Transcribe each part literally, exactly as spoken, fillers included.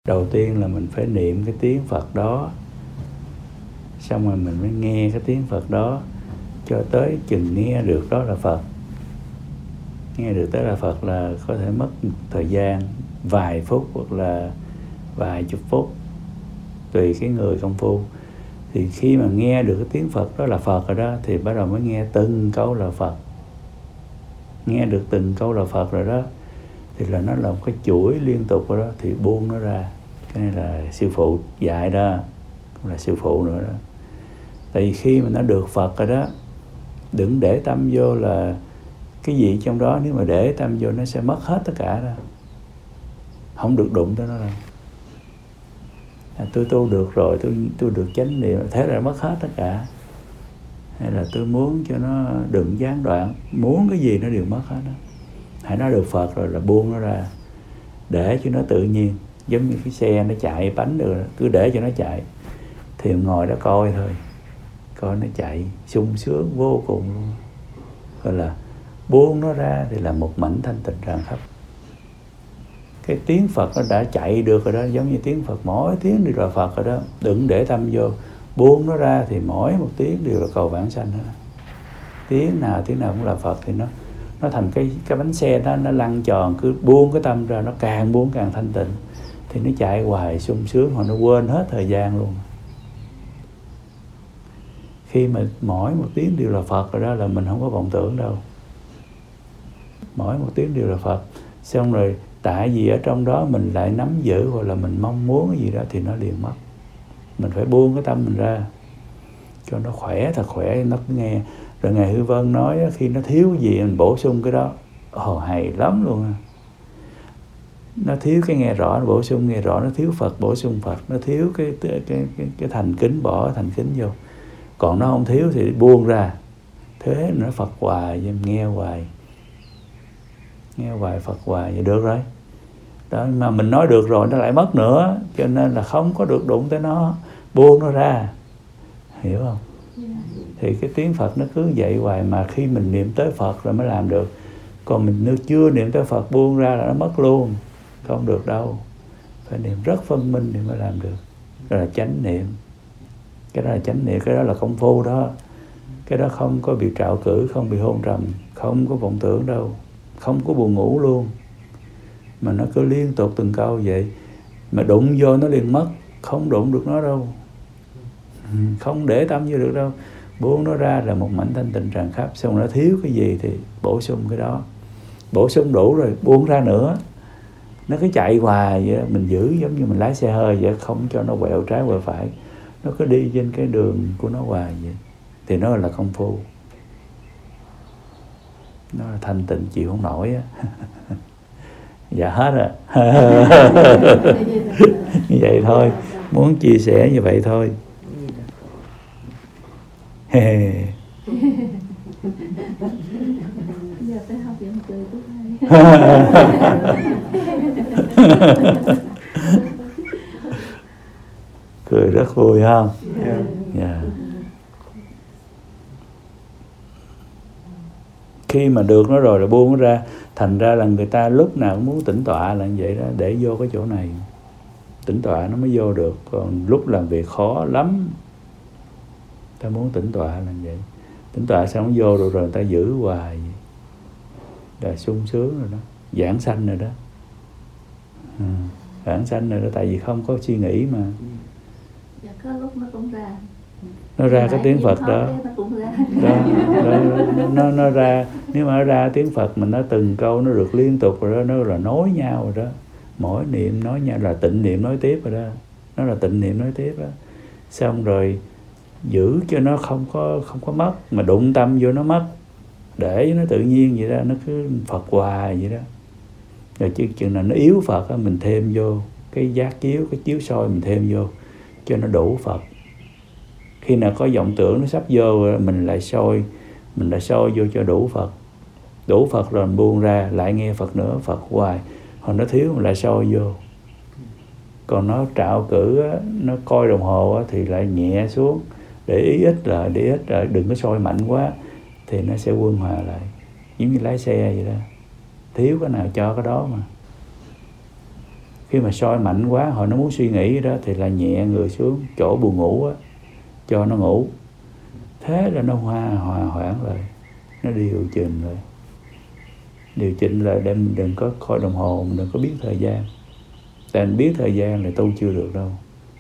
Đầu tiên là mình phải niệm cái tiếng Phật đó, xong rồi mình mới nghe cái tiếng Phật đó cho tới chừng nghe được đó là Phật. Nghe được tới là Phật là có thể mất thời gian vài phút hoặc là vài chục phút, tùy cái người công phu. Thì khi mà nghe được cái tiếng Phật đó là Phật rồi đó, thì bắt đầu mới nghe từng câu là Phật. Nghe được từng câu là Phật rồi đó, thì là nó là một cái chuỗi liên tục rồi đó, thì buông nó ra. Cái này là sư phụ dạy đó, cũng là sư phụ nữa đó. Tại vì khi mà nó được Phật rồi đó, đừng để tâm vô là cái gì trong đó. Nếu mà để tâm vô nó sẽ mất hết tất cả đó, không được đụng tới nó đâu. À, tôi tu được rồi, tôi tôi được chánh niệm, thế là mất hết tất cả. Hay là tôi muốn cho nó đừng gián đoạn, muốn cái gì nó đều mất hết đó. Hãy nói được Phật rồi là buông nó ra, để cho nó tự nhiên. Giống như cái xe nó chạy bánh được, cứ để cho nó chạy, thì ngồi đó coi thôi, coi nó chạy sung sướng vô cùng luôn. Gọi là buông nó ra thì là một mảnh thanh tịnh tràn khắp. Cái tiếng Phật nó đã chạy được rồi đó, giống như tiếng Phật mỗi tiếng đều là Phật rồi đó. Đừng để tâm vô, buông nó ra thì mỗi một tiếng đều là cầu vãng sanh hết. Tiếng nào tiếng nào cũng là Phật, thì nó nó thành cái cái bánh xe đó, nó lăn tròn. Cứ buông cái tâm ra, nó càng buông càng thanh tịnh, thì nó chạy hoài sung sướng, hoặc nó quên hết thời gian luôn. Khi mà mỗi một tiếng đều là Phật rồi đó là mình không có vọng tưởng đâu. Mỗi một tiếng đều là Phật. Xong rồi tại vì ở trong đó mình lại nắm giữ hoặc là mình mong muốn cái gì đó thì nó liền mất. Mình phải buông cái tâm mình ra cho nó khỏe, thật khỏe, nó cứ nghe. Rồi Ngài Hư Vân nói khi nó thiếu cái gì mình bổ sung cái đó. Ồ, hay lắm luôn. Nó thiếu cái nghe rõ, nó bổ sung nghe rõ. Nó thiếu Phật, bổ sung Phật. Nó thiếu cái cái cái, cái, cái thành kính, bỏ thành kính vô. Còn nó không thiếu thì buông ra. Thế nó Phật hoài, nghe hoài. Nghe hoài Phật hoài, vậy được rồi. Đó, mà mình nói được rồi nó lại mất nữa. Cho nên là không có được đụng tới nó, buông nó ra. Hiểu không? Thì cái tiếng Phật nó cứ vậy hoài. Mà khi mình niệm tới Phật rồi mới làm được. Còn mình nếu chưa niệm tới Phật buông ra là nó mất luôn. Không được đâu. Phải niệm rất phân minh thì mới làm được. Đó là chánh niệm. Cái đó là chánh niệm, cái đó là công phu đó. Cái đó không có bị trạo cử, không bị hôn trầm, không có vọng tưởng đâu, không có buồn ngủ luôn. Mà nó cứ liên tục từng câu vậy. Mà đụng vô nó liền mất, không đụng được nó đâu. Không để tâm vô được đâu. Buông nó ra là một mảnh thanh tịnh tràn khắp. Xong nó thiếu cái gì thì bổ sung cái đó. Bổ sung đủ rồi buông ra nữa. Nó cứ chạy hoài vậy đó. Mình giữ giống như mình lái xe hơi vậy, không cho nó quẹo trái quẹo phải. Nó cứ đi trên cái đường của nó hoài vậy. Thì nó là công phu. Nó là thanh tịnh chịu không nổi á. Dạ hết rồi. Như vậy thôi. Muốn chia sẻ như vậy thôi. Giờ tới học viện cười tốt hay. Cười rất vui không? Dạ. Yeah. Khi mà được nó rồi là buông nó ra. Thành ra là người ta lúc nào cũng muốn tĩnh tọa là như vậy đó. Để vô cái chỗ này tĩnh tọa nó mới vô được. Còn lúc làm việc khó lắm. Ta muốn tĩnh tọa là như vậy. Tĩnh tọa xong nó vô rồi, rồi người ta giữ hoài. Là sung sướng rồi đó. Giảng sanh rồi đó. Ừ. Giảng sanh rồi đó. Tại vì không có suy nghĩ mà. Dạ, có lúc nó cũng ra. Nó ra cái tiếng Phật đó. Đó, đó, nó, nó ra. Nếu mà nó ra tiếng Phật mình nói từng câu nó được liên tục rồi đó. Nó là nối nhau rồi đó. Mỗi niệm nói nhau là tịnh niệm nói tiếp rồi đó. Nó là tịnh niệm nói tiếp đó. Xong rồi giữ cho nó không có không có mất. Mà đụng tâm vô nó mất. Để cho nó tự nhiên vậy đó. Nó cứ Phật hoài vậy đó. Rồi chứ chừng nào nó yếu Phật đó, mình thêm vô cái giác chiếu, cái chiếu soi mình thêm vô cho nó đủ Phật. Khi nào có vọng tưởng nó sắp vô, mình lại soi, mình lại soi vô cho đủ Phật. Đủ Phật rồi mình buông ra, lại nghe Phật nữa, Phật hoài. Còn nó thiếu mình lại soi vô. Còn nó trạo cử, nó coi đồng hồ thì lại nhẹ xuống. Để ý ít lại, để ý ít lại, đừng có soi mạnh quá. Thì nó sẽ quân hòa lại. Giống như lái xe vậy đó. Thiếu cái nào cho cái đó mà. Khi mà soi mạnh quá, hồi nó muốn suy nghĩ đó thì là nhẹ người xuống chỗ buồn ngủ á, cho nó ngủ. Thế là nó hòa hòa hoãn lại, nó điều chỉnh lại. Điều chỉnh lại để mình đừng có coi đồng hồ, mình đừng có biết thời gian. Tại mình biết thời gian là tu chưa được đâu.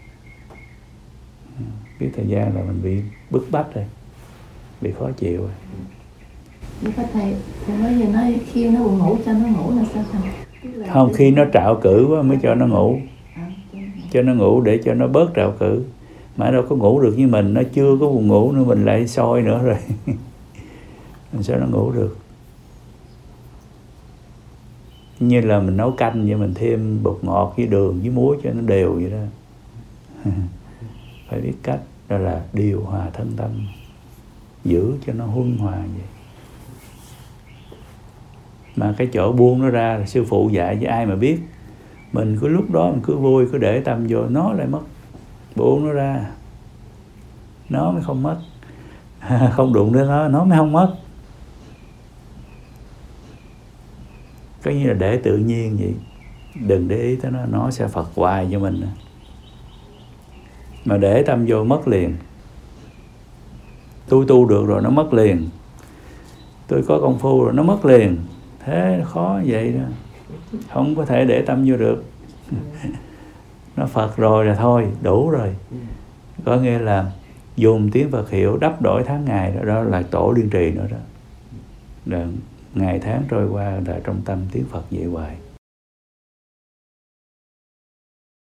Biết thời gian là mình bị bức bách rồi, bị khó chịu rồi. Nhưng có thầy, thầy nói giờ nói khi nó buồn ngủ cho nó ngủ là sao thầy? Không, khi nó trạo cử quá mới cho nó ngủ. Cho nó ngủ để cho nó bớt trạo cử. Mà đâu có ngủ được với mình, nó chưa có buồn ngủ nữa mình lại soi nữa rồi. Mình sao nó ngủ được. Như là mình nấu canh vậy, mình thêm bột ngọt với đường với muối cho nó đều vậy đó. Phải biết cách, đó là điều hòa thân tâm, giữ cho nó huân hòa vậy. Mà cái chỗ buông nó ra là sư phụ dạy với ai mà biết. Mình cứ lúc đó mình cứ vui, cứ để tâm vô, nó lại mất. Buông nó ra, nó mới không mất. Không đụng đến nó, nó mới không mất. Có như là để tự nhiên vậy. Đừng để ý tới nó, nó sẽ phật hoài cho mình. Mà để tâm vô mất liền. Tôi tu được rồi nó mất liền. Tôi có công phu rồi nó mất liền. Thế khó vậy đó. Không có thể để tâm vô được. Nó Phật rồi là thôi, đủ rồi. Có nghĩa là dùng tiếng Phật hiệu đắp đổi tháng ngày đó, đó là tổ liên trì nữa đó. Rồi ngày tháng trôi qua là trong tâm tiếng Phật vậy hoài.